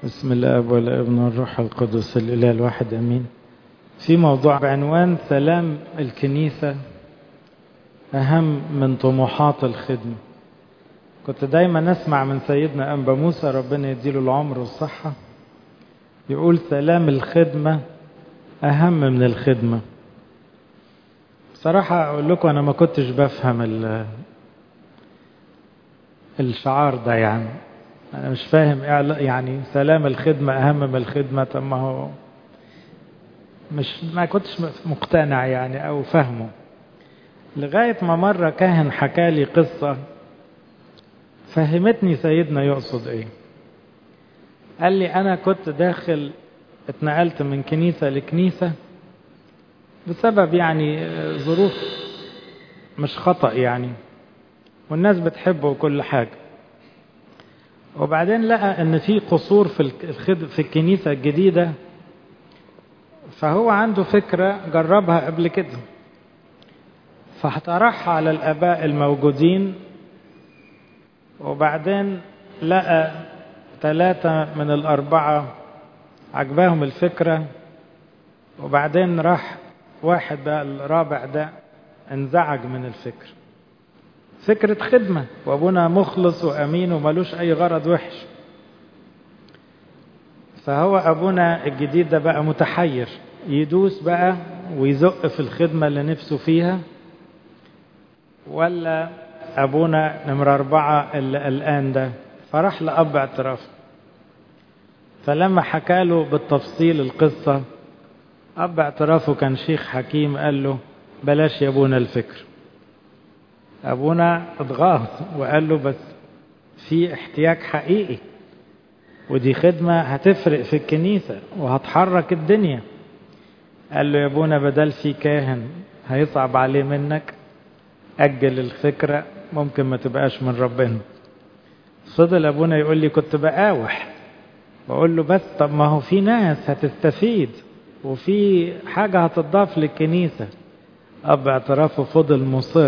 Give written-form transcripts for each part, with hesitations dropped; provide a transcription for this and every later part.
بسم الله والابن والروح القدس الإله الواحد أمين. في موضوع بعنوان سلام الكنيسة أهم من طموحات الخدمة. كنت دايما أسمع من سيدنا أنبا موسى ربنا يديله العمر والصحة يقول سلام الخدمة أهم من الخدمة. بصراحة أقول لكم أنا ما كنتش بفهم الشعار ده، يعني أنا مش فاهم يعني سلام الخدمة أهم من الخدمة. طب ما هو ما كنتش مقتنع يعني أو فهمه، لغاية ما مرة كاهن حكالي قصة فهمتني سيدنا يقصد إيه. قال لي أنا كنت داخل اتنقلت من كنيسة لكنيسة بسبب يعني ظروف مش خطأ يعني، والناس بتحبه وكل حاجة، وبعدين لقى ان في قصور في الكنيسة الجديدة، فهو عنده فكرة جربها قبل كده، فاقترحها على الآباء الموجودين، وبعدين لقى 3 من ال4 عجباهم الفكرة، وبعدين راح واحد بقى الرابع ده انزعج من الفكرة. فكرة خدمة وابونا مخلص وامين وملوش اي غرض وحش، فهو ابونا الجديد ده بقى متحير، يدوس بقى ويزق في الخدمة اللي نفسه فيها، ولا ابونا نمرة 4 اللي قلقان ده. فراح لأب اعتراف، فلما حكاله بالتفصيل القصة أب اعترافه كان شيخ حكيم، قال له بلاش يا ابونا الفكر. ابونا اتغاظ وقال له بس في احتياج حقيقي، ودي خدمة هتفرق في الكنيسة وهتحرك الدنيا. قال له يا ابونا بدل في كاهن هيصعب عليه منك، أجل الفكرة ممكن ما تبقاش من ربنا. فضل ابونا يقول لي كنت بقاوح، بقول له بس طب ما هو في ناس هتستفيد وفي حاجة هتضاف للكنيسة. أب اعترافه فضل مصر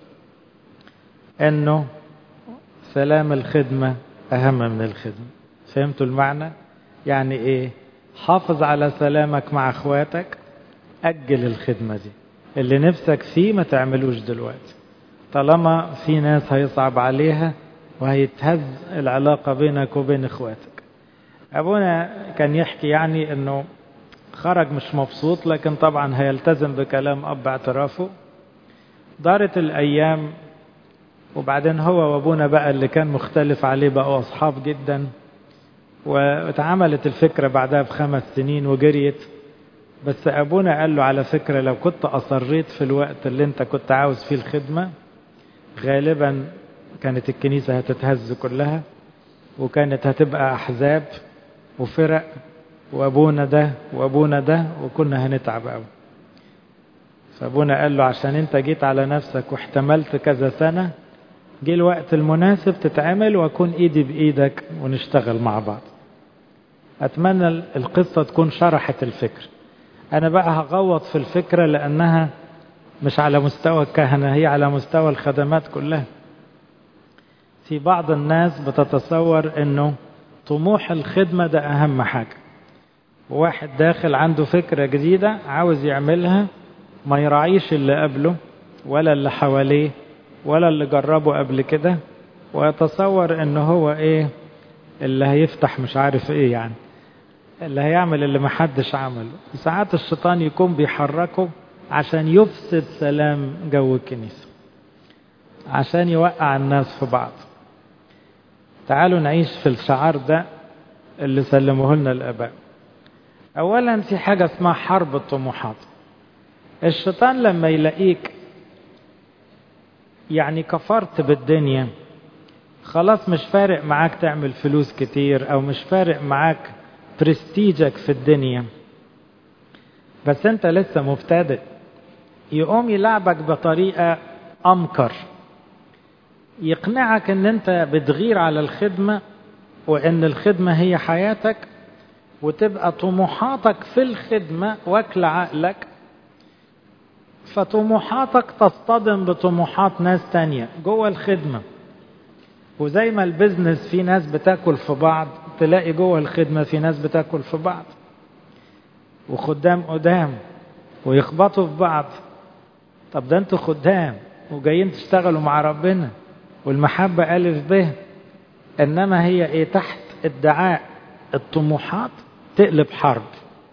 انه سلام الخدمة اهم من الخدمة. فهمتوا المعنى؟ يعني ايه؟ حافظ على سلامك مع اخواتك، اجل الخدمة دي اللي نفسك فيه ما تعملوش دلوقتي، طالما في ناس هيصعب عليها وهيتهز العلاقة بينك وبين اخواتك. ابونا كان يحكي يعني انه خرج مش مبسوط، لكن طبعا هيلتزم بكلام اب اعترافه. دارت الايام، وبعدين هو وابونا بقى اللي كان مختلف عليه بقوا اصحاب جدا، واتعملت الفكرة بعدها ب5 سنين وجريت. بس ابونا قال له على فكرة لو كنت اصريت في الوقت اللي انت كنت عاوز فيه الخدمة غالبا كانت الكنيسة هتتهز كلها، وكانت هتبقى احزاب وفرق وابونا ده وابونا ده، وكنا هنتعب قوي. فابونا قال له عشان انت جيت على نفسك واحتملت كذا سنة، جه الوقت المناسب تتعمل واكون ايدي بايدك ونشتغل مع بعض. اتمنى القصة تكون شرحت الفكر. انا بقى هغوط في الفكرة لانها مش على مستوى الكهنة، هي على مستوى الخدمات كلها. في بعض الناس بتتصور انه طموح الخدمة ده اهم حاجة، وواحد داخل عنده فكرة جديدة عاوز يعملها، ما يراعيش اللي قبله ولا اللي حواليه ولا اللي جربه قبل كده، ويتصور انه هو ايه اللي هيفتح مش عارف ايه، يعني اللي هيعمل اللي محدش عمله. ساعات الشيطان يكون بيحركه عشان يفسد سلام جو الكنيسة، عشان يوقع الناس في بعض. تعالوا نعيش في الشعار ده اللي سلموه لنا الآباء. اولا في حاجة اسمها حرب الطموحات. الشيطان لما يلاقيك يعني كفرت بالدنيا، خلاص مش فارق معاك تعمل فلوس كتير، او مش فارق معاك برستيجك في الدنيا، بس انت لسه مبتدئ، يقوم يلعبك بطريقة امكر، يقنعك ان انت بتغير على الخدمة وان الخدمة هي حياتك، وتبقى طموحاتك في الخدمة واكل عقلك، فطموحاتك تصطدم بطموحات ناس تانية جوه الخدمة. وزي ما البزنس في ناس بتاكل في بعض، تلاقي جوه الخدمة في ناس بتاكل في بعض وخدام قدام ويخبطوا في بعض. طب ده انتوا خدام وجايين تشتغلوا مع ربنا والمحبة ألف به، إنما هي إيه؟ تحت ادعاء الطموحات تقلب حرب.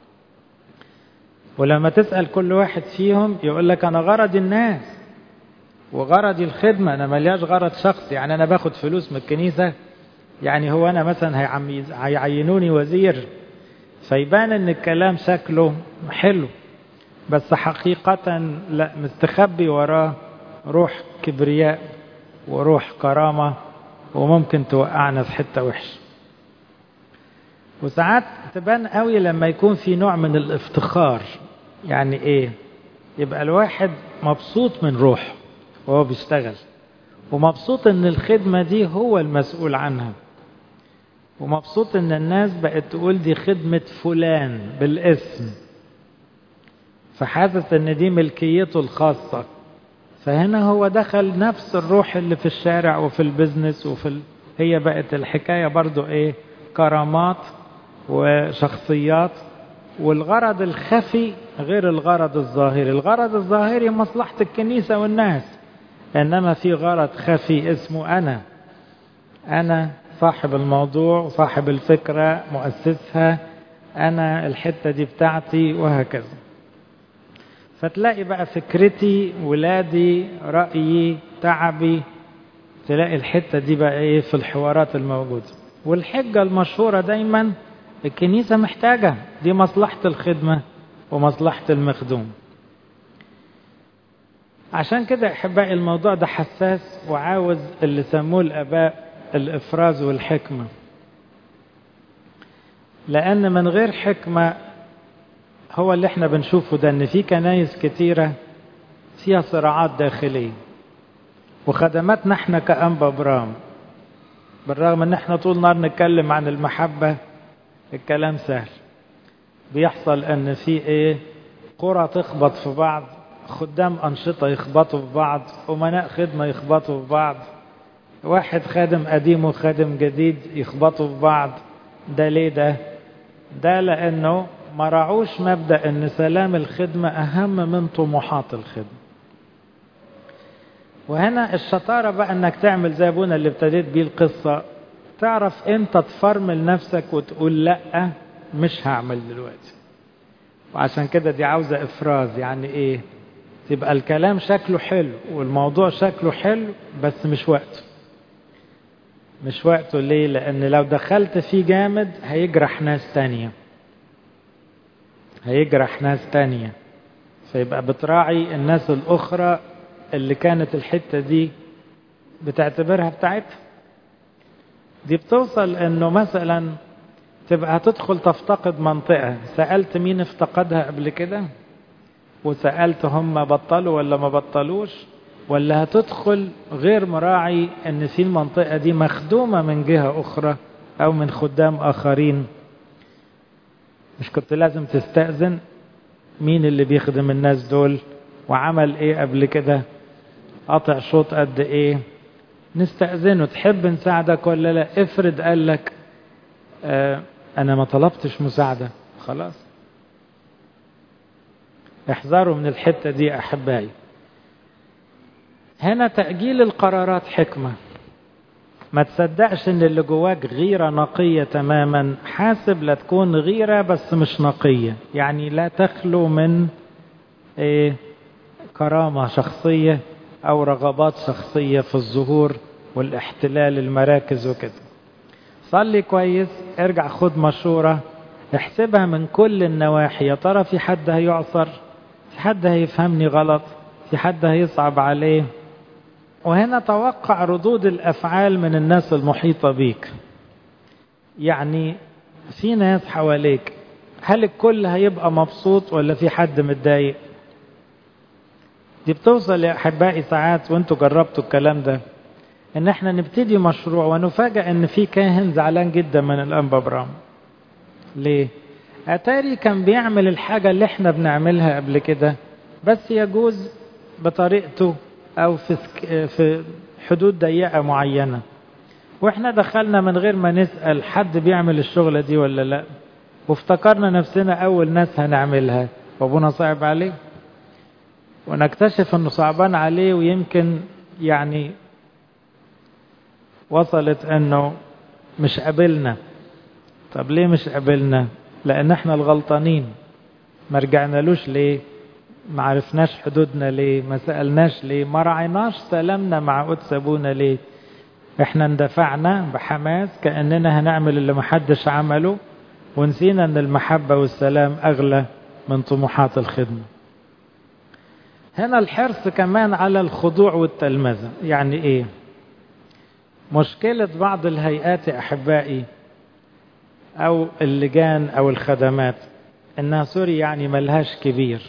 ولما تسأل كل واحد فيهم يقول لك أنا غرضي الناس وغرضي الخدمة، أنا ملياش غرض شخصي. يعني أنا باخد فلوس من الكنيسة، يعني هو أنا مثلا هيعينوني وزير فيبان إن الكلام شكله حلو، بس حقيقة لا، مستخبي وراه روح كبرياء وروح كرامة، وممكن توقعنا في حتة وحش. وساعات تبان قوي لما يكون في نوع من الافتخار. يعني ايه؟ يبقى الواحد مبسوط من روحه وهو بيشتغل، ومبسوط ان الخدمة دي هو المسؤول عنها، ومبسوط ان الناس بقت تقول دي خدمة فلان بالاسم، فحاسس ان دي ملكيته الخاصة. فهنا هو دخل نفس الروح اللي في الشارع وفي البزنس هي بقت الحكاية برضو ايه؟ كرامات وشخصيات. والغرض الخفي غير الغرض الظاهري. الغرض الظاهري مصلحة الكنيسة والناس، انما في غرض خفي اسمه انا صاحب الموضوع وصاحب الفكرة مؤسسها، انا الحتة دي بتاعتي، وهكذا. فتلاقي بقى فكرتي، ولادي، رأيي، تعبي، تلاقي الحتة دي بقى ايه في الحوارات الموجودة. والحجة المشهورة دايما الكنيسة محتاجة، دي مصلحة الخدمة ومصلحة المخدوم. عشان كده احبائي الموضوع ده حساس وعاوز اللي سموه الآباء الإفراز والحكمة، لأن من غير حكمة هو اللي احنا بنشوفه ده، ان في كنايس كتيرة فيها صراعات داخلية. وخدماتنا احنا كأنبا برام، بالرغم ان احنا طول نهار نتكلم عن المحبة، الكلام سهل. بيحصل ان في ايه؟ قرى تخبط في بعض، خدام أنشطة يخبطوا في بعض، أمناء خدمة يخبطوا في بعض، واحد خادم قديم وخادم جديد يخبطوا في بعض. ده ليه ده لأنه ما راعوش مبدأ ان سلام الخدمة اهم من طموحات الخدمة. وهنا الشطارة بقى انك تعمل زي ابونا اللي ابتديت بيه القصة، تعرف امتى تفرمل نفسك وتقول لا مش هعمل دلوقتي. وعشان كده دي عاوزة افراز. يعني ايه؟ تبقى الكلام شكله حلو والموضوع شكله حلو، بس مش وقته. مش وقته ليه؟ لان لو دخلت فيه جامد هيجرح ناس تانية، فيبقى بتراعي الناس الأخرى اللي كانت الحتة دي بتعتبرها بتاعتها. دي بتوصل انه مثلا تبقى هتدخل تفتقد منطقة، سألت مين افتقدها قبل كده؟ وسألت هم بطلوا ولا ما بطلوش؟ ولا هتدخل غير مراعي ان في المنطقة دي مخدومة من جهة أخرى أو من خدام آخرين؟ مش كنت لازم تستأذن مين اللي بيخدم الناس دول وعمل ايه قبل كده، قطع شوط قد ايه؟ نستأذنه. تحب نساعدك ولا لا؟ افرض قال لك انا ما طلبتش مساعدة، خلاص. احذروا من الحتة دي احبائي. هنا تأجيل القرارات حكمة. ما تصدقش ان اللي جواك غيرة نقية تماما، حاسب لا تكون غيرة بس مش نقية. يعني لا تخلو من كرامة شخصية او رغبات شخصية في الظهور والاحتلال المراكز وكده. صلي كويس، ارجع خد مشورة، احسبها من كل النواحي. يا ترى في حد هيعصر؟ في حد هيفهمني غلط؟ في حد هيصعب عليه؟ وهنا توقع ردود الأفعال من الناس المحيطة بيك. يعني في ناس حواليك، هل الكل هيبقى مبسوط ولا في حد متضايق؟ دي بتوصل يا أحبائي ساعات، وانتوا جربتوا الكلام ده، ان احنا نبتدي مشروع ونفاجأ ان في كاهن زعلان جدا من الأنبا برام. ليه؟ أتاري كان بيعمل الحاجة اللي احنا بنعملها قبل كده، بس يجوز بطريقته أو في حدود ضيقة معينة. واحنا دخلنا من غير ما نسأل حد بيعمل الشغلة دي ولا لا، وافتكرنا نفسنا اول ناس هنعملها، وابونا صعب عليه، ونكتشف انه صعبان عليه، ويمكن يعني وصلت انه مش قابلنا. طب ليه مش قابلنا؟ لان احنا الغلطانين. ما رجعنالوش ليه؟ ما عرفناش حدودنا ليه؟ ما سألناش ليه؟ ما رعيناش سلامنا مع قدس ابونا ليه؟ احنا اندفعنا بحماس كأننا هنعمل اللي محدش عمله، ونسينا ان المحبة والسلام اغلى من طموحات الخدمة. هنا الحرص كمان على الخضوع والتلمذة. يعني ايه؟ مشكلة بعض الهيئات احبائي او اللجان او الخدمات انها سوري يعني ملهاش كبير،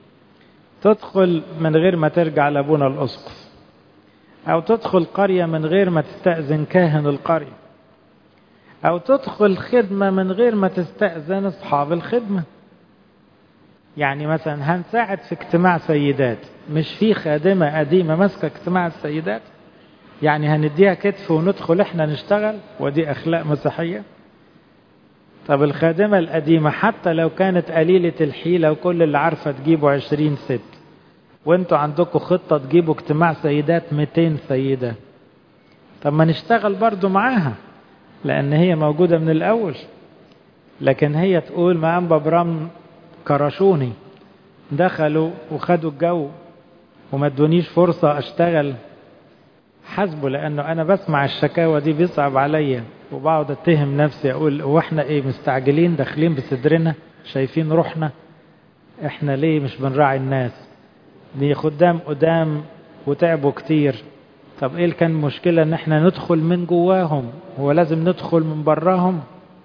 تدخل من غير ما ترجع لابونا الاسقف، او تدخل قرية من غير ما تستأذن كاهن القرية، او تدخل خدمة من غير ما تستأذن اصحاب الخدمة. يعني مثلا هنساعد في اجتماع سيدات، مش في خادمة قديمة ماسكة اجتماع السيدات؟ يعني هنديها كتف وندخل احنا نشتغل؟ ودي اخلاق مسيحية؟ طب الخادمة القديمة حتى لو كانت قليلة الحيلة وكل اللي عارفة تجيبوا 20 ست، وانتوا عندكم خطة تجيبوا اجتماع سيدات 200 سيدة، طب ما نشتغل برضو معاها، لان هي موجودة من الاول. لكن هي تقول ما انبا برام كرشوني، دخلوا وخدوا الجو وما ادونيش فرصة اشتغل. حسبه، لانه انا بسمع الشكاوى دي بيصعب عليا، وبقعد اتهم نفسي اقول هو احنا ايه مستعجلين داخلين بصدرنا شايفين روحنا؟ احنا ليه مش بنراعي الناس؟ دي خدام قدام وتعبوا كتير. طب ايه اللي كان مشكلة ان احنا ندخل من جواهم؟ هو لازم ندخل من براهم؟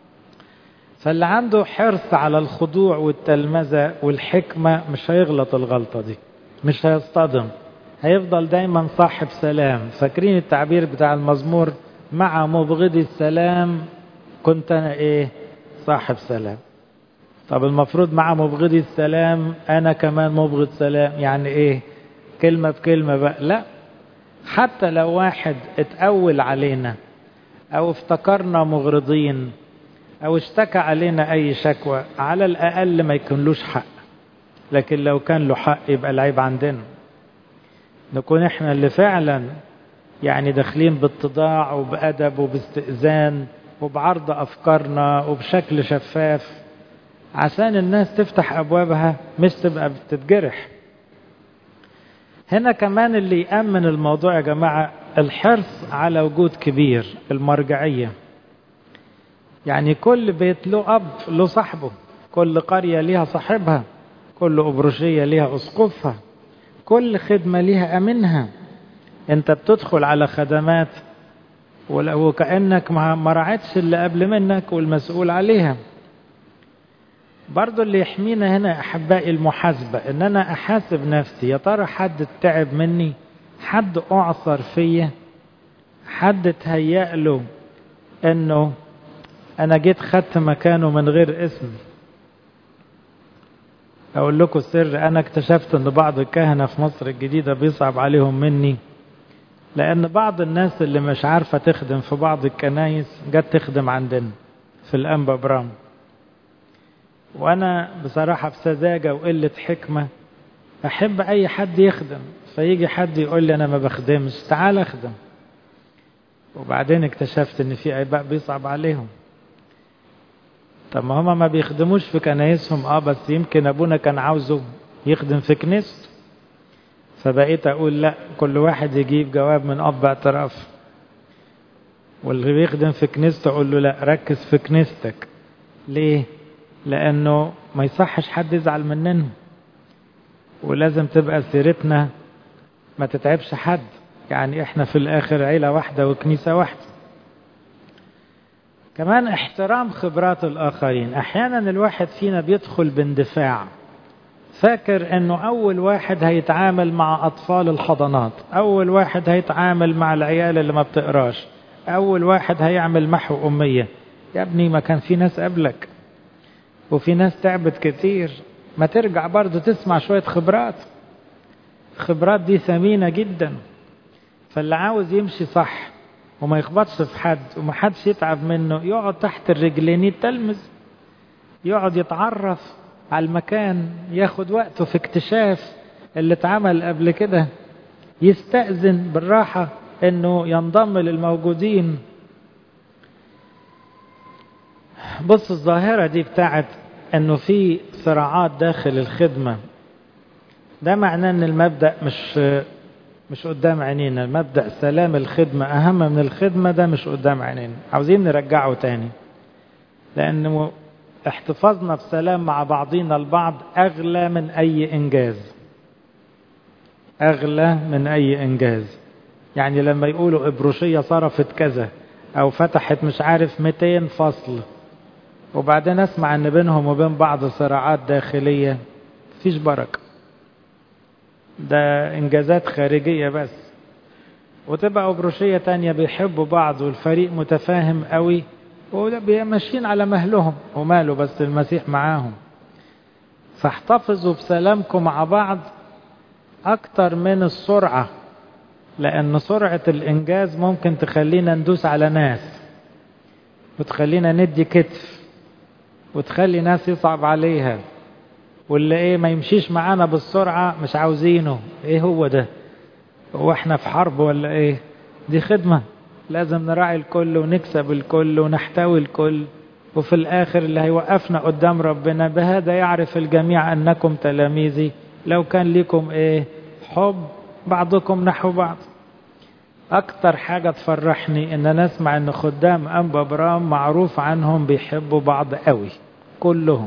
فاللي عنده حرص على الخضوع والتلمذة والحكمة مش هيغلط الغلطة دي، مش هيصطدم، هيفضل دايما صاحب سلام. فاكرين التعبير بتاع المزمور مع مبغضي السلام كنت انا ايه؟ صاحب سلام. طب المفروض مع مبغضي السلام انا كمان مبغض سلام، يعني ايه؟ كلمة بكلمة بقى؟ لا، حتى لو واحد اتأول علينا او افتكرنا مغرضين او اشتكى علينا اي شكوى، على الاقل ما يكونلوش حق. لكن لو كان له حق يبقى العيب عندنا، نكون احنا اللي فعلا يعني داخلين باتضاع وبأدب وباستئذان وبعرض افكارنا وبشكل شفاف، عشان الناس تفتح ابوابها مش تبقى بتتجرح. هنا كمان اللي يأمن الموضوع يا جماعة الحرص على وجود كبير، المرجعية. يعني كل بيت له أب له صاحبه، كل قرية ليها صاحبها، كل أبرشية ليها أسقفها، كل خدمة ليها أمنها. أنت بتدخل على خدمات وكأنك ما رعتش اللي قبل منك والمسؤول عليها. برضو اللي يحمينا هنا أحبائي المحاسبة، إن أنا أحاسب نفسي، يا ترى حد تعب مني؟ حد أعصر فيا؟ حد تهيأ له إنه أنا جيت خدت مكانه من غير اسم؟ أقول لكم السر، أنا اكتشفت إن بعض الكهنة في مصر الجديدة بيصعب عليهم مني، لأن بعض الناس اللي مش عارفة تخدم في بعض الكنايس جت تخدم عندنا في الأنبا برام، وأنا بصراحة بسذاجة وقلة حكمة أحب أي حد يخدم، فيجي حد يقول لي أنا ما بخدمش، تعال أخدم. وبعدين اكتشفت إن في آباء بيصعب عليهم. طب ما هما ما بيخدموش في كنايسهم، بس يمكن أبونا كان عاوزه يخدم في كنيسته. فبقيت أقول لا، كل واحد يجيب جواب من أب اعتراف، واللي بيخدم في كنيسته أقول له لا، ركز في كنيستك. ليه؟ لأنه ما يصحش حد يزعل مننا، ولازم تبقى سيرتنا ما تتعبش حد. يعني احنا في الآخر عيلة واحدة وكنيسة واحدة. كمان احترام خبرات الآخرين. أحيانا الواحد فينا بيدخل باندفاع، فاكر انه اول واحد هيتعامل مع اطفال الحضانات، اول واحد هيتعامل مع العيال اللي ما بتقراش، اول واحد هيعمل محو امية. يا ابني ما كان في ناس قبلك وفي ناس تعبت كتير، ما ترجع برضو تسمع شوية خبرات. الخبرات دي ثمينة جدا. فاللي عاوز يمشي صح وما يخبطش في حد وما حدش يتعب منه، يقعد تحت الرجلين يتلمذ، يقعد يتعرف على المكان، ياخد وقته في اكتشاف اللي اتعمل قبل كده، يستأذن بالراحة انه ينضم للموجودين. بص الظاهرة دي بتاعت انه في صراعات داخل الخدمة، ده معناه ان المبدأ مش قدام عينينا. المبدأ سلام الخدمة اهم من الخدمة، ده مش قدام عينينا، عاوزين نرجعه تاني، لانه احتفاظنا بسلام مع بعضنا البعض اغلى من اي انجاز، اغلى من اي انجاز. يعني لما يقولوا ابروشية صرفت كذا او فتحت مش عارف 200 فصل، وبعدين اسمع ان بينهم وبين بعض صراعات داخلية، مفيش بركة، ده انجازات خارجية بس. وتبقى ابروشية تانية بيحبوا بعض والفريق متفاهم قوي وماشيين على مهلهم وماله، بس المسيح معاهم. فاحتفظوا بسلامكم مع بعض اكتر من السرعة، لان سرعة الانجاز ممكن تخلينا ندوس على ناس، وتخلينا ندي كتف، وتخلي ناس يصعب عليها، واللي ما يمشيش معانا بالسرعة مش عاوزينه. هو ده؟ هو احنا في حرب ولا ايه؟ دي خدمة، لازم نراعي الكل ونكسب الكل ونحتوي الكل، وفي الاخر اللي هيوقفنا قدام ربنا بهذا يعرف الجميع انكم تلاميذي لو كان لكم حب بعضكم نحو بعض. اكتر حاجة تفرحني ان نسمع ان خدام انبا برام معروف عنهم بيحبوا بعض قوي كلهم.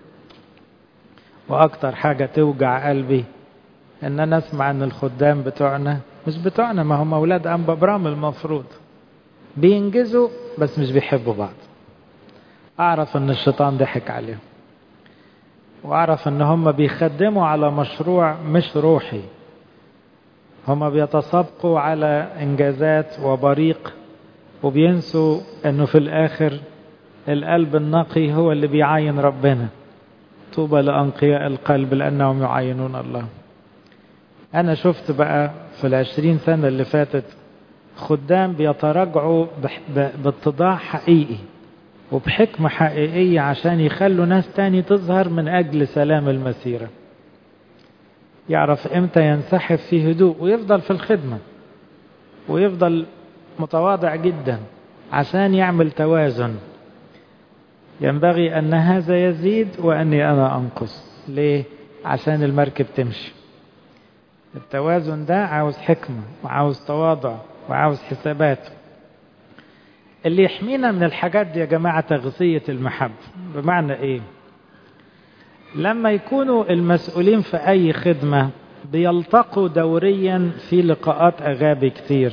واكتر حاجة توجع قلبي ان انا اسمع ان الخدام بتوعنا مش بتوعنا، ما هم اولاد انبا برام المفروض بينجزوا بس مش بيحبوا بعض. اعرف ان الشيطان ضحك عليهم، واعرف ان هم بيخدموا على مشروع مش روحي، هم بيتسابقوا على انجازات وبريق، وبينسوا انه في الاخر القلب النقي هو اللي بيعاين ربنا. طوبى لأنقياء القلب لأنهم يعاينون الله. أنا شفت بقى في 20 سنة اللي فاتت خدام بيتراجعوا باتضاع حقيقي وبحكمة حقيقية عشان يخلوا ناس تاني تظهر من أجل سلام المسيرة. يعرف إمتى ينسحب في هدوء ويفضل في الخدمة ويفضل متواضع جدا عشان يعمل توازن. ينبغي أن هذا يزيد وأني أنا أنقص. ليه؟ عشان المركب تمشي. التوازن ده عاوز حكمة وعاوز تواضع وعاوز حسابات. اللي يحمينا من الحاجات دي يا جماعة تغذية المحبة. بمعنى إيه؟ لما يكونوا المسؤولين في أي خدمة بيلتقوا دوريا في لقاءات أغابي كتير،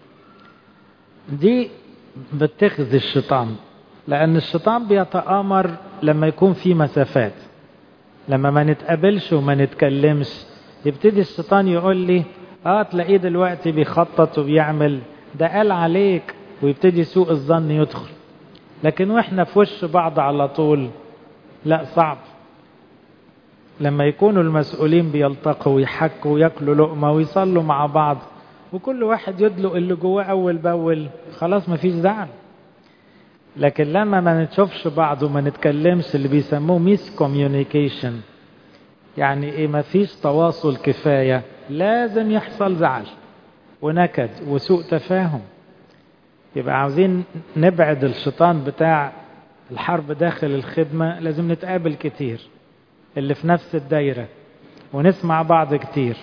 دي بتخزي الشيطان، لأن الشيطان بيتآمر لما يكون في مسافات. لما ما نتقابلش وما نتكلمش يبتدي الشيطان يقول لي تلاقيه دلوقتي بيخطط وبيعمل، ده قال عليك، ويبتدي سوء الظن يدخل. لكن واحنا في وش بعض على طول لا، صعب. لما يكونوا المسؤولين بيلتقوا ويحكوا وياكلوا لقمة ويصلوا مع بعض وكل واحد يدلق اللي جواه أول بأول، خلاص مفيش زعل. لكن لما ما نتشوفش بعض وما نتكلمش، اللي بيسموه ميس كوميونيكيشن، يعني ايه؟ ما فيش تواصل كفاية، لازم يحصل زعل ونكد وسوء تفاهم. يبقى عاوزين نبعد الشيطان بتاع الحرب داخل الخدمة. لازم نتقابل كتير اللي في نفس الدايرة ونسمع بعض كتير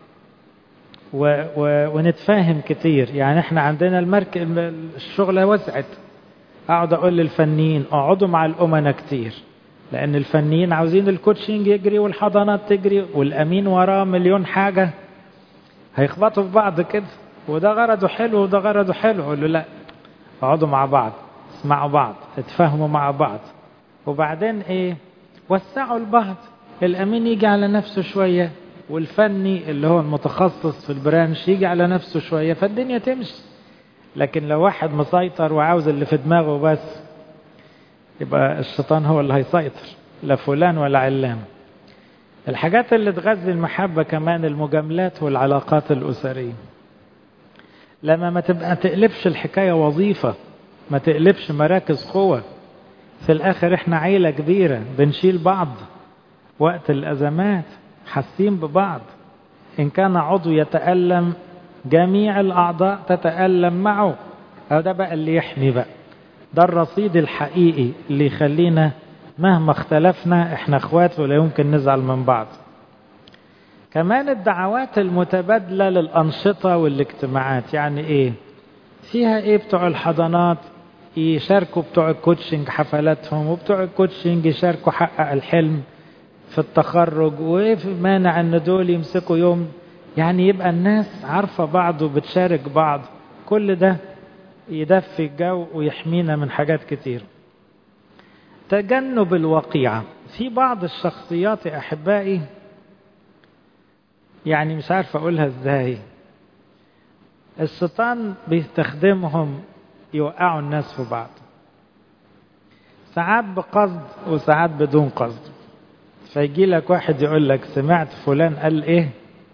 ونتفاهم كتير. يعني احنا عندنا المركب الشغلة وسعت، اقعد اقول للفنيين اقعدوا مع الامنا كتير، لان الفنيين عاوزين الكوتشنج يجري والحضانات تجري والامين وراه مليون حاجة، هيخبطوا في بعض كده، وده غرضه حلو وده غرضه حلو. اقول له لا، اقعدوا مع بعض، اسمعوا بعض، اتفاهموا مع بعض، وبعدين وسعوا البعض. الامين يجي على نفسه شوية، والفني اللي هو المتخصص في البرانش يجي على نفسه شوية، فالدنيا تمشي. لكن لو واحد مسيطر وعاوز اللي في دماغه بس، يبقى الشيطان هو اللي هيسيطر، لا فلان ولا علان. الحاجات اللي تغذي المحبة كمان المجاملات والعلاقات الأسرية. لما ما تقلبش الحكاية وظيفة، ما تقلبش مراكز قوة. في الآخر احنا عيلة كبيرة بنشيل بعض وقت الأزمات، حاسين ببعض. إن كان عضو يتألم جميع الأعضاء تتألم معه. ده بقى اللي يحمي بقى، ده الرصيد الحقيقي اللي يخلينا مهما اختلفنا احنا اخوات ولا يمكن نزعل من بعض. كمان الدعوات المتبادلة للأنشطة والاجتماعات، يعني ايه؟ فيها ايه؟ بتوع الحضانات يشاركوا بتوع الكوتشنج حفلاتهم، وبتوع الكوتشنج يشاركوا حقق الحلم في التخرج، وفي مانع ان دول يمسكوا يوم، يعني يبقى الناس عارفة بعض وبتشارك بعض. كل ده يدفي الجو ويحمينا من حاجات كتير. تجنب الوقيعة. في بعض الشخصيات يا أحبائي، يعني مش عارف أقولها إزاي، الشيطان بيستخدمهم يوقعوا الناس في بعض، ساعات بقصد وساعات بدون قصد. فيجي لك واحد يقول لك سمعت فلان قال إيه،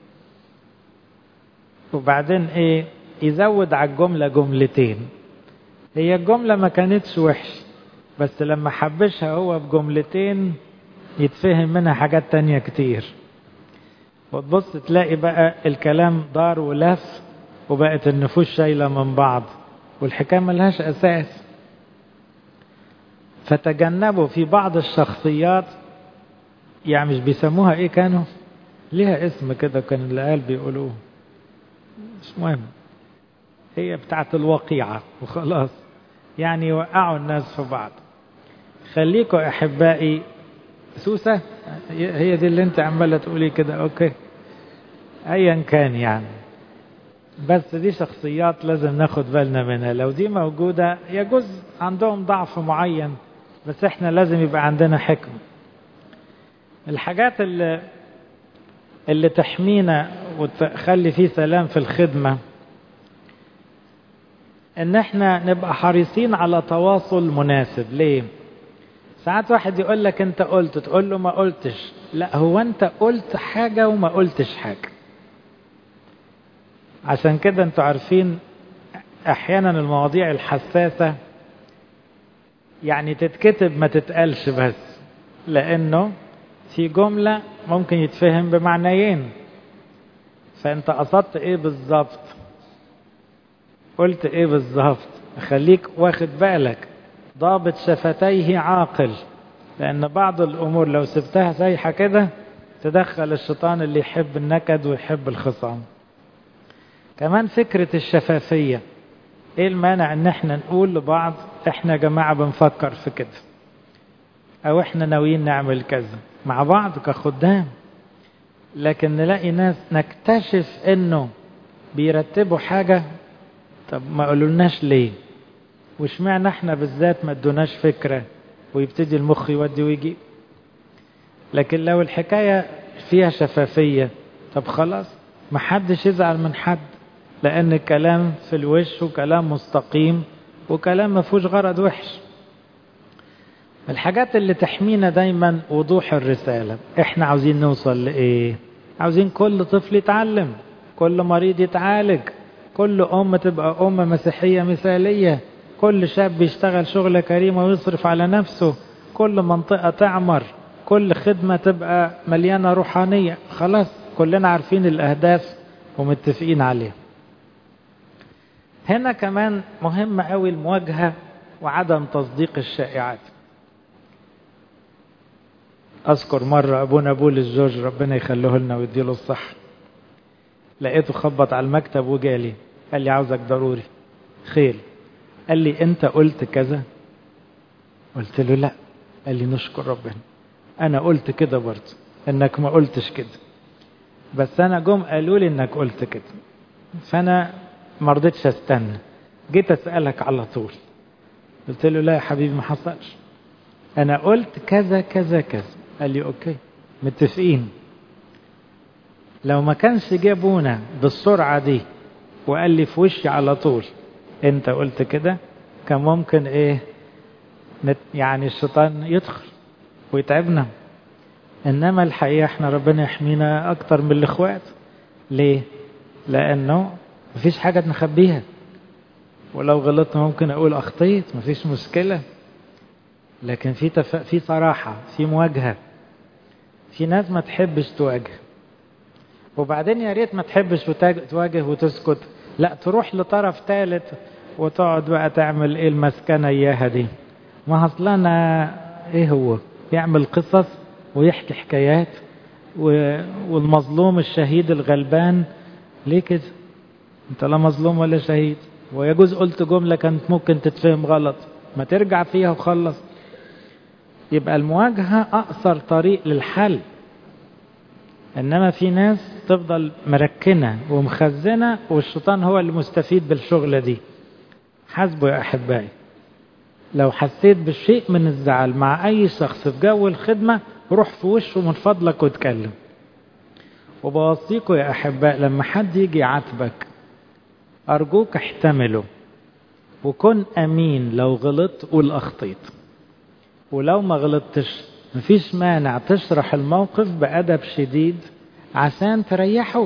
وبعدين إيه يزود على الجملة جملتين. هي الجملة ما كانتش وحش، بس لما حبشها هو بجملتين يتفهم منها حاجات تانية كتير، وتبص تلاقي بقى الكلام دار ولف، وبقت النفوس شايلة من بعض، والحكاية ملهاش أساس. فتجنبوا في بعض الشخصيات، يعني مش بيسموها ايه، كانوا ليها اسم كده كان العيال بيقولوه، مش مهم، هي بتاعت الوقيعة وخلاص، يعني يوقعوا الناس في بعض. خليكوا أحبائي سوسة، هي دي اللي انت عمالة تقولي كده، اوكي ايا كان يعني، بس دي شخصيات لازم ناخد بالنا منها. لو دي موجودة يجوز عندهم ضعف معين، بس احنا لازم يبقى عندنا حكمة. الحاجات اللي تحمينا وتخلي فيه سلام في الخدمة، ان احنا نبقى حريصين على تواصل مناسب. ليه؟ ساعات واحد يقول لك انت قلت، تقول له ما قلتش. لا، هو انت قلت حاجة وما قلتش حاجة. عشان كده انتوا عارفين احيانا المواضيع الحساسة يعني تتكتب ما تتقالش، بس لانه في جملة ممكن يتفهم بمعنيين، فانت قصدت ايه بالظبط، قلت ايه بالظبط. خليك واخد بالك، ضابط شفتيه عاقل، لان بعض الامور لو سبتها سايحة كده تدخل الشيطان اللي يحب النكد ويحب الخصام. كمان فكرة الشفافية، ايه المانع ان احنا نقول لبعض احنا يا جماعة بنفكر في كده، او احنا ناويين نعمل كذا مع بعض كخدام. لكن نلاقي ناس نكتشف انه بيرتبوا حاجة، طب ما قالولناش ليه، وش معنى احنا بالذات ما ادوناش فكرة، ويبتدي المخ يودي ويجي. لكن لو الحكاية فيها شفافية، طب خلاص ما حدش يزعل من حد، لان الكلام في الوش وكلام مستقيم وكلام ما فيهوش غرض وحش. الحاجات اللي تحمينا دايما وضوح الرسالة. احنا عاوزين نوصل لإيه؟ عاوزين كل طفل يتعلم، كل مريض يتعالج، كل أم تبقى أم مسيحية مثالية، كل شاب يشتغل شغلة كريمة ويصرف على نفسه، كل منطقة تعمر، كل خدمة تبقى مليانة روحانية. خلاص كلنا عارفين الأهداف ومتفقين عليها. هنا كمان مهم قوي المواجهة وعدم تصديق الشائعات. أذكر مرة أبونا بولس جورج ربنا يخليه لنا ويديله الصحة، لقيته خبط على المكتب وجالي قال لي عاوزك ضروري. خير؟ قال لي أنت قلت كذا؟ قلت له لا. قال لي نشكر ربنا، أنا قلت كده برضه، إنك ما قلتش كده، بس أنا جم قالوا لي إنك قلت كده، فأنا ما رضيتش أستنى، جيت أسألك على طول. قلت له لا يا حبيبي ما حصلش، أنا قلت كذا كذا كذا. قال لي أوكي متفقين. لو ما كانش جابونا بالسرعة دي وقال لي في وشي على طول أنت قلت كده، كان ممكن إيه يعني الشيطان يدخل ويتعبنا. إنما الحقيقة إحنا ربنا يحمينا أكتر من الإخوات. ليه؟ لأنه مفيش حاجة نخبيها، ولو غلطت ممكن أقول أخطيت، مفيش مشكلة. لكن في صراحة، في مواجهة. في ناس ما تحبش تواجه، وبعدين يا ريت ما تحبش تواجه وتسكت، لا تروح لطرف ثالث وتقعد بقى تعمل ايه المسكنة اياها دي. ما اصلنا ايه، هو يعمل قصص ويحكي حكايات والمظلوم الشهيد الغلبان. ليه كده؟ انت لا مظلوم ولا شهيد، ويجوز قلت جملة كانت ممكن تتفهم غلط، ما ترجع فيها وخلص. يبقى المواجهة أقصر طريق للحل. إنما في ناس تفضل مركنة ومخزنة، والشيطان هو اللي مستفيد بالشغلة دي. حاسبوا يا أحبائي، لو حسيت بشيء من الزعل مع أي شخص في جو الخدمة، روح في وشه من فضلك واتكلم. وبوصيكوا يا أحباء، لما حد يجي يعاتبك أرجوك احتمله، وكن أمين. لو غلطت قول أخطيت، ولو ما غلطتش مفيش مانع تشرح الموقف بأدب شديد عشان تريحه،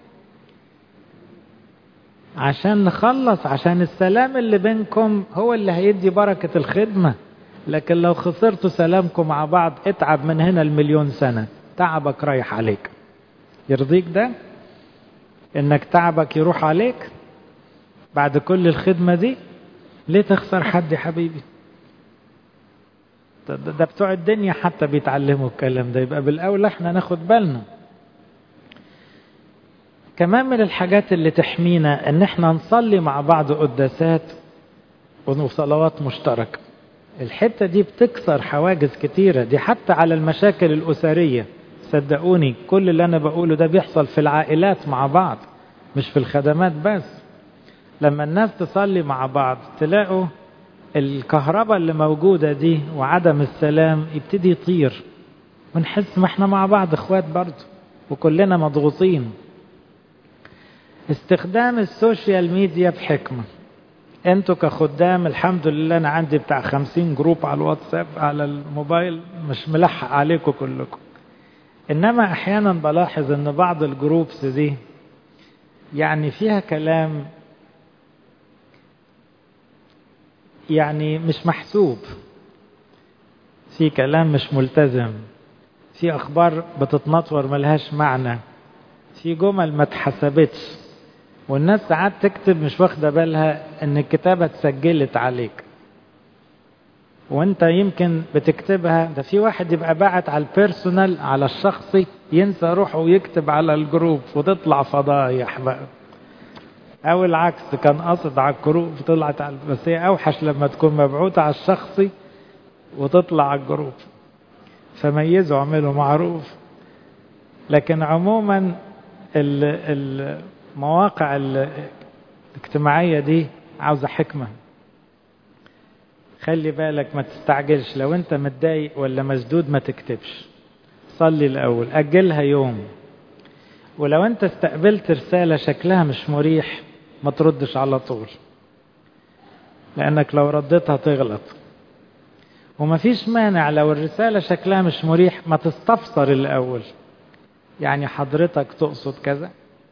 عشان نخلص، عشان السلام اللي بينكم هو اللي هيدي بركة الخدمة. لكن لو خسرتوا سلامكم مع بعض، اتعب من هنا المليون سنة، تعبك رايح عليك. يرضيك ده؟ انك تعبك يروح عليك بعد كل الخدمة دي؟ ليه تخسر حد يا حبيبي؟ ده بتوع الدنيا حتى بيتعلموا الكلام ده، يبقى بالأولى احنا ناخد بالنا. كمان من الحاجات اللي تحمينا ان احنا نصلي مع بعض قداسات وصلوات مشتركة. الحتة دي بتكسر حواجز كتيرة، دي حتى على المشاكل الأسرية. صدقوني كل اللي أنا بقوله ده بيحصل في العائلات مع بعض، مش في الخدمات بس. لما الناس تصلي مع بعض تلاقوا الكهرباء اللي موجودة دي وعدم السلام يبتدي يطير، ونحس ما احنا مع بعض اخوات برضه، وكلنا مضغوطين. استخدام السوشيال ميديا بحكمة. انتوا كخدام الحمد لله انا عندي بتاع 50 جروب على الواتساب على الموبايل، مش ملحق عليكم كلكم. انما احيانا بلاحظ ان بعض الجروبس دي يعني فيها كلام يعني مش محسوب، في كلام مش ملتزم، في اخبار بتتنطور ملهاش معنى، في جمل ما اتحسبتش، والناس ساعات تكتب مش واخده بالها ان الكتابه اتسجلت عليك وانت يمكن بتكتبها. ده في واحد يبقى باعت على البيرسونال على الشخصي، ينسى روحه ويكتب على الجروب وتطلع فضايح بقى، او العكس كان قصد على الجروب طلعت على، بس هي اوحش لما تكون مبعوثه على الشخصي وتطلع على الجروب. فميزوا، اعملوا معروف. لكن عموما المواقع الاجتماعية دي عاوزة حكمة. خلي بالك ما تستعجلش، لو انت متضايق ولا مسدود ما تكتبش، صلي الأول، أجلها يوم. ولو انت استقبلت رسالة شكلها مش مريح ما تردش على طول، لأنك لو ردتها تغلط. ومفيش مانع لو الرسالة شكلها مش مريح ما تستفسر الأول، يعني حضرتك تقصد كذا،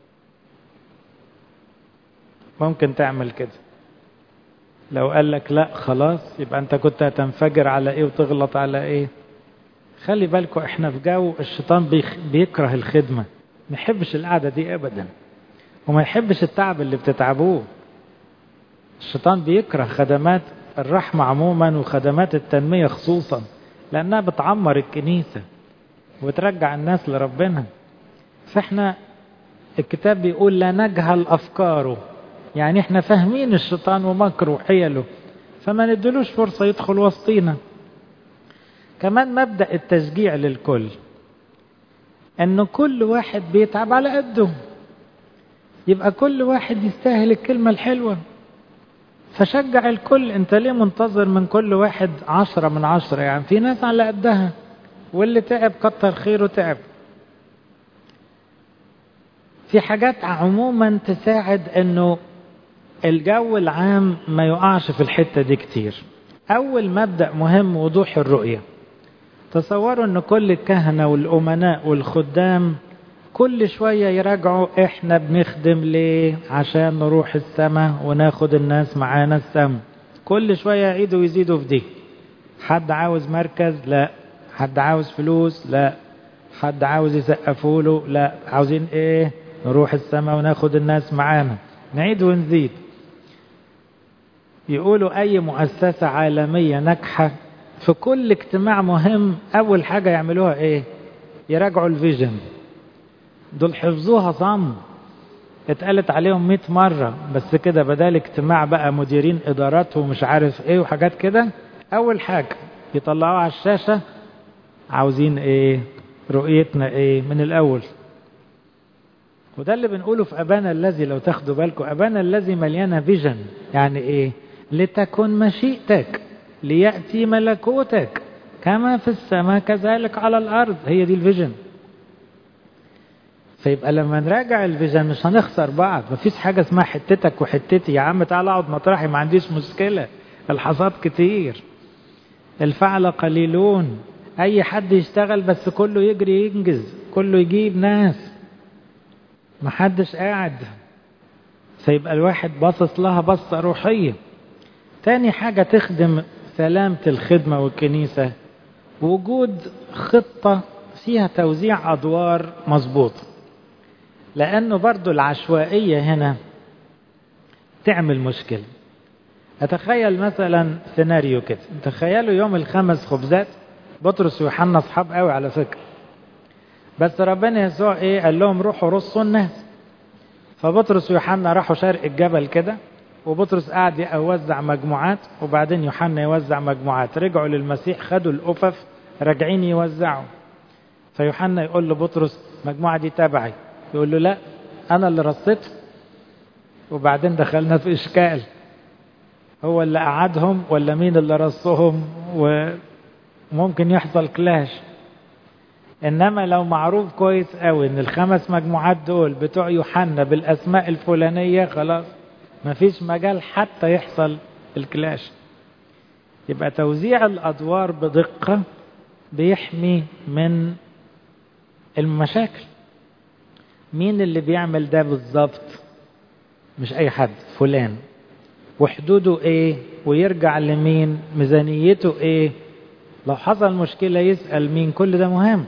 ممكن تعمل كده. لو قال لك لا خلاص يبقى انت كنت هتنفجر على ايه وتغلط على ايه. خلي بالكم احنا في جو الشيطان بيكره الخدمة، ما يحبش القعدة دي ابدا، وما يحبش التعب اللي بتتعبوه. الشيطان بيكره خدمات الرحمة عموما وخدمات التنمية خصوصا، لانها بتعمر الكنيسة وترجع الناس لربنا. فاحنا الكتاب بيقول لا نجهل افكاره، يعني احنا فاهمين الشيطان ومكره وحيله، فما ندلوش فرصة يدخل وسطينا. كمان مبدأ التشجيع للكل، ان كل واحد بيتعب على قده، يبقى كل واحد يستاهل الكلمة الحلوة، فشجع الكل. انت ليه منتظر من كل واحد 10 من 10؟ يعني في ناس على قدها، واللي تعب كتر خيره تعب. في حاجات عموما تساعد انه الجو العام ما يقعش في الحتة دي كتير. اول مبدأ مهم وضوح الرؤية. تصوروا ان كل الكهنة والامناء والخدام كل شوية يراجعوا احنا بنخدم ليه؟ عشان نروح السماء وناخد الناس معانا السماء. كل شوية يعيدوا ويزيدوا في دي. حد عاوز مركز؟ لا. حد عاوز فلوس؟ لا. حد عاوز يسقفوا له؟ لا. عاوزين ايه؟ نروح السماء وناخد الناس معانا. نعيد ونزيد. يقولوا اي مؤسسة عالمية ناجحة في كل اجتماع مهم اول حاجة يعملوها ايه؟ يراجعوا الفيجن. دول حفظوها صم، اتقالت عليهم 100 مرة، بس كده بدال اجتماع بقى مديرين ادارات ومش عارف ايه وحاجات كده، اول حاجة يطلعوها على الشاشة عاوزين ايه؟ رؤيتنا ايه من الاول. وده اللي بنقوله في ابانا الذي، لو تاخدوا بالكم ابانا الذي مليانة فيجن. يعني ايه؟ لتكن مشيئتك، ليأتي ملكوتك كما في السماء كذلك على الارض. هي دي الفيجن. فيبقى لما نراجع الفيجن مش هنخسر بعض. مفيش حاجة اسمها حتتك وحتتي. يا عم تعال اقعد مطرحي ما عنديش مشكلة. الحصاد كتير، الفعل قليلون. اي حد يشتغل بس كله يجري ينجز، كله يجيب ناس، محدش قاعد. فيبقى الواحد باصص لها بصة روحية. تاني حاجة تخدم سلامة الخدمة والكنيسة، وجود خطة فيها توزيع أدوار مظبوط. لأنه برضو العشوائية هنا تعمل مشكلة. أتخيل مثلا سيناريو كده، تخيلوا يوم الخمس خبزات، بطرس ويوحنا أصحاب قوي على فكرة، بس ربنا يسوع إيه؟ قال لهم روحوا رصوا الناس. فبطرس ويوحنا راحوا شرق الجبل كده، وبطرس قاعد يوزع مجموعات، وبعدين يوحنا يوزع مجموعات. رجعوا للمسيح خدوا الأفف راجعين يوزعوا. فيوحنا يقول له بطرس المجموعة دي تبعي، يقول له لا أنا اللي رصيت. وبعدين دخلنا في إشكال، هو اللي قعدهم ولا مين اللي رصهم؟ وممكن يحصل كلاش. إنما لو معروف كويس قوي إن الخمس مجموعات دول بتوع يوحنا بالأسماء الفلانية، خلاص مفيش مجال حتى يحصل الكلاش. يبقى توزيع الأدوار بدقة بيحمي من المشاكل. مين اللي بيعمل ده بالظبط؟ مش أي حد، فلان. وحدوده إيه؟ ويرجع لمين؟ ميزانيته إيه؟ لو حصل مشكلة يسأل مين؟ كل ده مهم.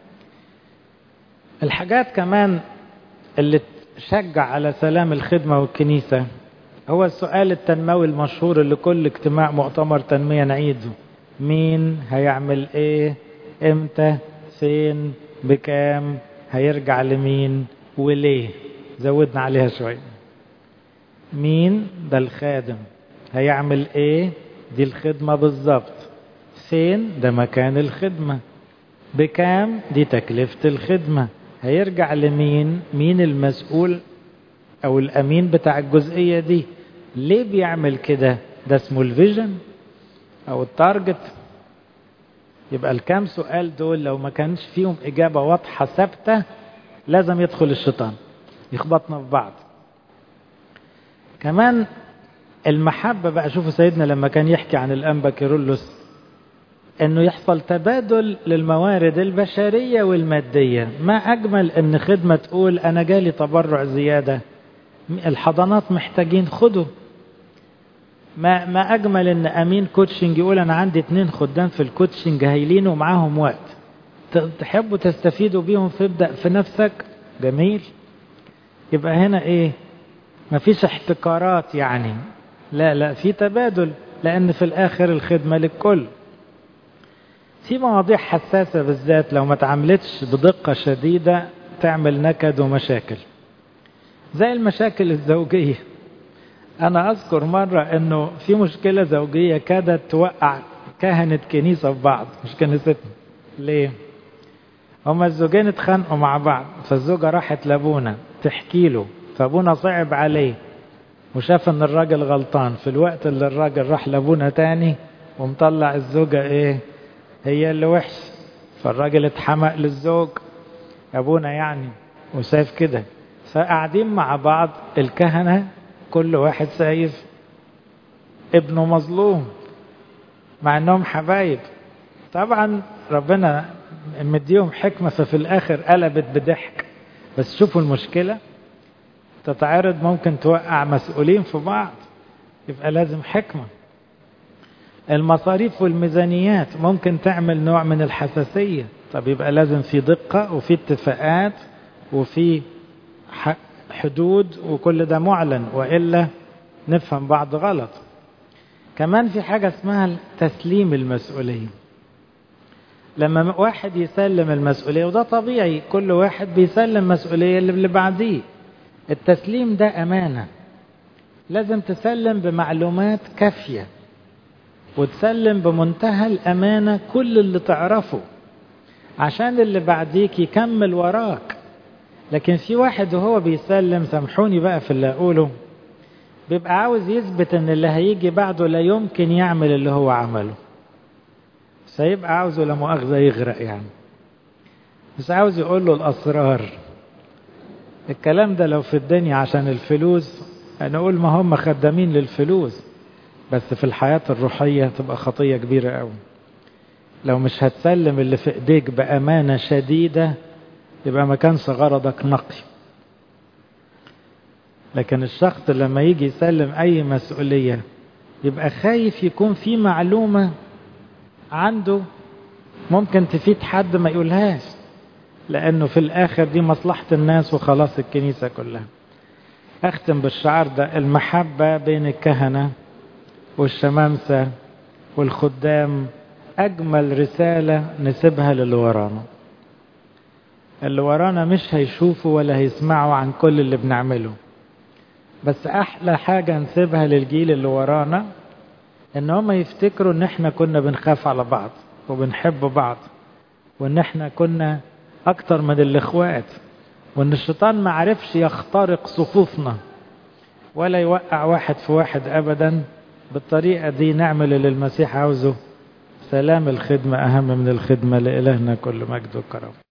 الحاجات كمان اللي تشجع على سلام الخدمة والكنيسة هو السؤال التنموي المشهور اللي كل اجتماع مؤتمر تنمية نعيده: مين هيعمل ايه؟ امتى؟ فين؟ بكام؟ هيرجع لمين؟ وليه؟ زودنا عليها شوية. مين؟ ده الخادم. هيعمل ايه؟ دي الخدمة بالظبط. فين؟ ده مكان الخدمة. بكام؟ دي تكلفة الخدمة. هيرجع لمين؟ مين المسؤول او الامين بتاع الجزئية دي؟ ليه بيعمل كده؟ ده اسمه الفيجن او التارجت. يبقى الكام سؤال دول لو ما كانش فيهم اجابة واضحة ثابتة لازم يدخل الشيطان يخبطنا في بعض. كمان المحبة بقى. شوفوا سيدنا لما كان يحكي عن الأنبا كيرلس انه يحصل تبادل للموارد البشرية والمادية. ما اجمل ان خدمة تقول انا جالي تبرع زيادة، الحضانات محتاجين خدوا. ما اجمل ان امين كوتشنج يقول انا عندي 2 خدام في الكوتشنج هايلين ومعاهم وقت، تحبوا تستفيدوا بيهم فابدأ في نفسك. جميل. يبقى هنا ايه؟ مفيش احتكارات يعني، لا في تبادل، لان في الاخر الخدمة للكل. في مواضيع حساسة بالذات لو ما تعملتش بدقة شديدة تعمل نكد ومشاكل، زي المشاكل الزوجية. أنا أذكر مرة أنه في مشكلة زوجية كادت توقع كهنة كنيسة في بعض، مش كنيستنا. ليه؟ هما الزوجين اتخانقوا مع بعض، فالزوجة راحت لابونا تحكي له، فابونا صعب عليه وشاف ان الراجل غلطان. في الوقت اللي الراجل راح لابونا تاني ومطلع الزوجة ايه؟ هي اللي وحش. فالراجل اتحمق للزوج ابونا يعني وشايف كده. فقاعدين مع بعض الكهنة كل واحد شايف ابنه مظلوم مع انهم حبايب. طبعا ربنا مديهم حكمة، ففي الاخر قلبت بضحك. بس شوفوا المشكلة تتعرض ممكن توقع مسؤولين في بعض، يبقى لازم حكمة. المصاريف والميزانيات ممكن تعمل نوع من الحساسية، طب يبقى لازم في دقة وفي اتفاقات وفي حدود، وكل ده معلن، وإلا نفهم بعض غلط. كمان في حاجة اسمها تسليم المسؤولية. لما واحد يسلم المسؤولية، وده طبيعي، كل واحد بيسلم مسؤولية اللي بعديه، التسليم ده أمانة، لازم تسلم بمعلومات كافية، وتسلم بمنتهى الأمانة كل اللي تعرفه عشان اللي بعديك يكمل وراك. لكن في واحد وهو بيسلم، سامحوني بقى في اللي أقوله، بيبقى عاوز يثبت ان اللي هيجي بعده لا يمكن يعمل اللي هو عمله، سيبقى عاوزه لا مؤاخذة يغرق يعني، مش عاوز يقول له الأسرار. الكلام ده لو في الدنيا عشان الفلوس هنقول ما هم خدامين للفلوس، بس في الحياة الروحية تبقى خطية كبيرة قوي. لو مش هتسلم اللي في ايديك بأمانة شديدة يبقى ما كانش غرضك نقي. لكن الشخص لما يجي يسلم أي مسؤولية يبقى خايف يكون في معلومة عنده ممكن تفيد حد ما يقولهاش، لأنه في الآخر دي مصلحة الناس وخلاص الكنيسة كلها. أختم بالشعار ده: المحبة بين الكهنة والشمامسة والخدام أجمل رسالة نسيبها للي ورانا. اللي ورانا مش هيشوفوا ولا هيسمعوا عن كل اللي بنعمله، بس أحلى حاجة نسيبها للجيل اللي ورانا إن هم يفتكروا إن إحنا كنا بنخاف على بعض وبنحب بعض، وإن إحنا كنا أكتر من الإخوات، وإن الشيطان ما عرفش يخترق صفوفنا ولا يوقع واحد في واحد أبدا. بالطريقة دي نعمل اللي المسيح عاوزه. سلام الخدمة أهم من الخدمة. لإلهنا كل مجد وكرم.